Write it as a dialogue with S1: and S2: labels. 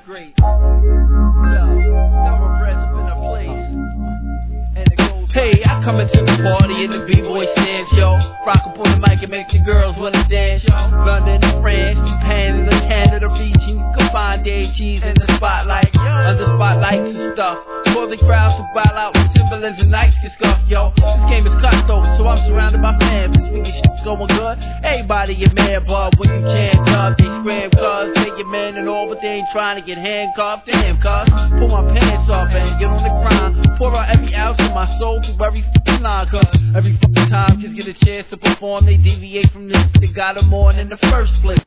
S1: great. Never breath up in a place. And it goes. Hey, I come into the party and the B-boy stands, yo. Rock up on the mic and make the girls wanna dance, yo. London and France, Japan and Canada region. You can find AGs in the spotlight, under spotlights and stuff. For the crowds to ball out with Timberlands and Nikes get scuffed, yo. This game is cutthroat, so I'm surrounded by fans. This nigga shit's going good. Everybody get mad, but when you chant up, they scram cuz. Say your man and all, but they ain't trying to get handcuffed. Damn, cuz. Pull my pants off and get on the grind. Pour out every ounce of my soul through every fucking line, cuz. Every fucking time kids get a chance to perform, they deviate from this. They got them on in the first place.